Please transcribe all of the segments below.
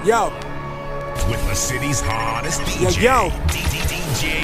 Yo. With the city's hottest DJ. Yo. DJ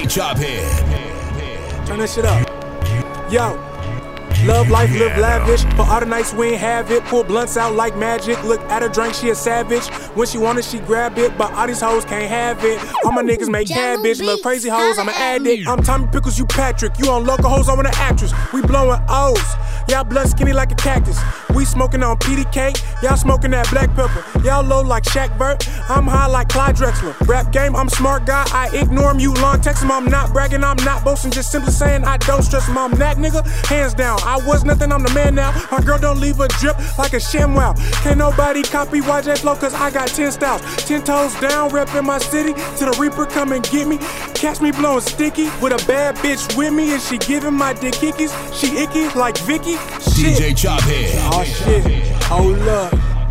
Chophead. Turn that shit up. Yo. Love life, live lavish. For all the nights we ain't have it. Pull blunts out like magic. Look at her drink, she a savage. When she want it, she grab it. But all these hoes can't have it. All my niggas make cabbage. Look crazy hoes, I'm an addict. I'm Tommy Pickles, you Patrick. You on local hoes, I'm an actress. We blowing O's. Y'all blood skinny like a cactus. We smoking on PDK. Y'all smoking that black pepper. Y'all low like Shaq Burt. I'm high like Clyde Drexler. Rap game, I'm smart guy. I ignore him. You long text him. I'm not bragging. I'm not boasting. Just simply saying I don't stress him. I'm that nigga. Hands down. I was nothing. I'm the man now. My girl don't leave a drip like a ShamWow. Can't nobody copy YJ Flow cause I got 10 styles. 10 toes down. Reppin' my city. Till the Reaper come and get me. Catch me blowing sticky with a bad bitch with me. And she giving my dick hickeys. She icky like Vicky. Shit. DJ Chophead. Oh shit, hold up.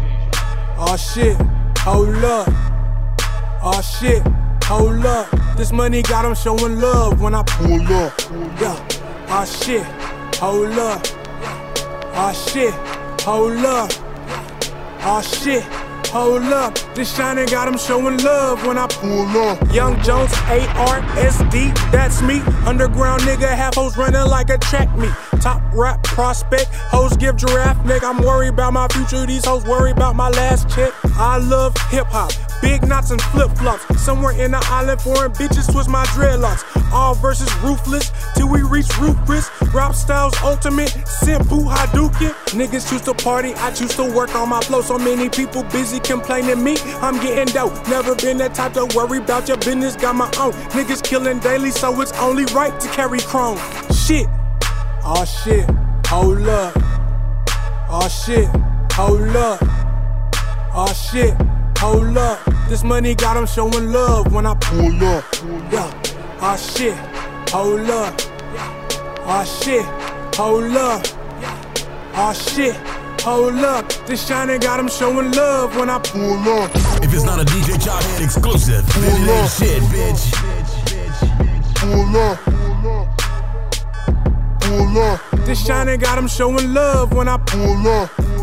Oh shit, hold up. Oh shit, hold up. This money got 'em showing love when I pull up. Yeah. Oh shit, hold up. Oh shit, hold up. Oh shit, hold up. This shining got 'em showing love when I pull up. Young Jones, ARSD, that's me. Underground nigga, half hoes running like a track meet. Top rap prospect, hoes give giraffe neck. I'm worried about my future, these hoes worry about my last check. I love hip hop, big knots and flip flops. Somewhere in the island, foreign bitches twist my dreadlocks. All verses ruthless, till we reach Rufus. Rap styles ultimate, Simpu Hadouken. Niggas choose to party, I choose to work on my flow. So many people busy complaining me, I'm getting dope. Never been that type to worry about your business, got my own. Niggas killing daily, so it's only right to carry chrome. Shit. Oh shit, hold up. Oh shit, hold up. Oh shit, hold up. This money got 'em showing love when I pull up. Yeah. Oh shit, hold up. Oh shit, hold up. Oh shit, hold up. This shining got 'em showing love when I pull up. If it's not a DJ Chophead exclusive, then it ain't shit, bitch. Pull up. This shining got 'em showing love when I pull up.